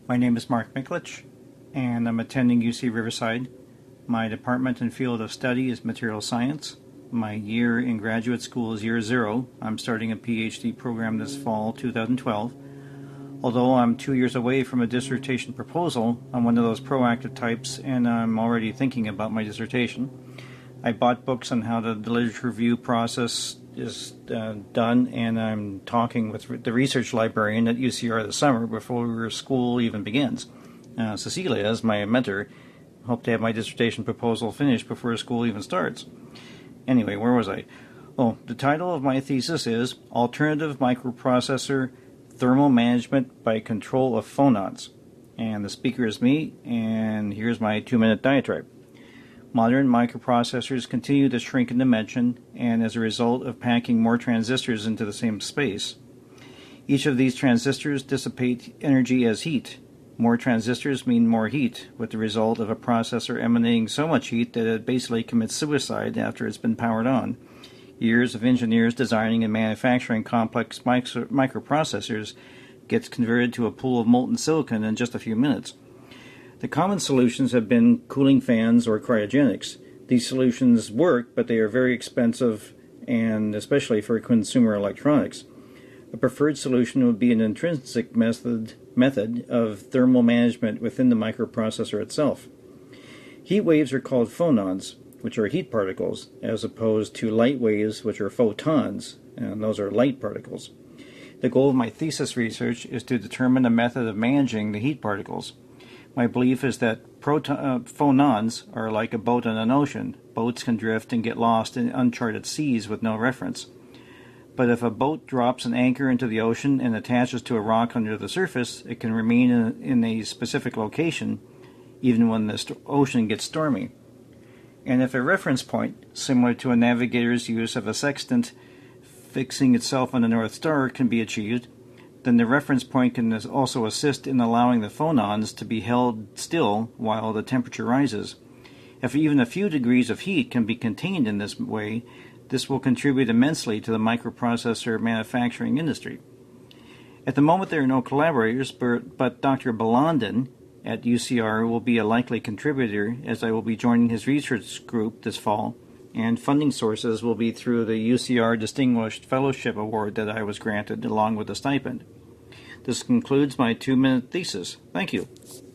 My name is Mark Miklich, and I'm attending UC Riverside. My department and field of study is material science. My year in graduate school is year 0. I'm starting a PhD program this fall, 2012. Although I'm 2 years away from a dissertation proposal, I'm one of those proactive types, and I'm already thinking about my dissertation. I bought books on how the literature review process is done, and I'm talking with the research librarian at UCR this summer before school even begins. Cecilia, as my mentor, hope to have my dissertation proposal finished before school even starts. Anyway, where was I? Oh, the title of my thesis is Alternative Microprocessor Thermal Management by Control of Phonons. And the speaker is me, and here's my 2-minute diatribe. Modern microprocessors continue to shrink in dimension, and as a result of packing more transistors into the same space. Each of these transistors dissipate energy as heat. More transistors mean more heat, with the result of a processor emanating so much heat that it basically commits suicide after it's been powered on. Years of engineers designing and manufacturing complex microprocessors gets converted to a pool of molten silicon in just a few minutes. The common solutions have been cooling fans or cryogenics. These solutions work, but they are very expensive, and especially for consumer electronics. A preferred solution would be an intrinsic method of thermal management within the microprocessor itself. Heat waves are called phonons, which are heat particles, as opposed to light waves, which are photons, and those are light particles. The goal of my thesis research is to determine a method of managing the heat particles. My belief is that phonons are like a boat in an ocean. Boats can drift and get lost in uncharted seas with no reference. But if a boat drops an anchor into the ocean and attaches to a rock under the surface, it can remain in a specific location even when the ocean gets stormy. And if a reference point, similar to a navigator's use of a sextant fixing itself on the North Star, can be achieved, then the reference point can also assist in allowing the phonons to be held still while the temperature rises. If even a few degrees of heat can be contained in this way, this will contribute immensely to the microprocessor manufacturing industry. At the moment there are no collaborators, but Dr. Balandin at UCR will be a likely contributor, as I will be joining his research group this fall, and funding sources will be through the UCR Distinguished Fellowship Award that I was granted, along with a stipend. This concludes my 2-minute thesis. Thank you.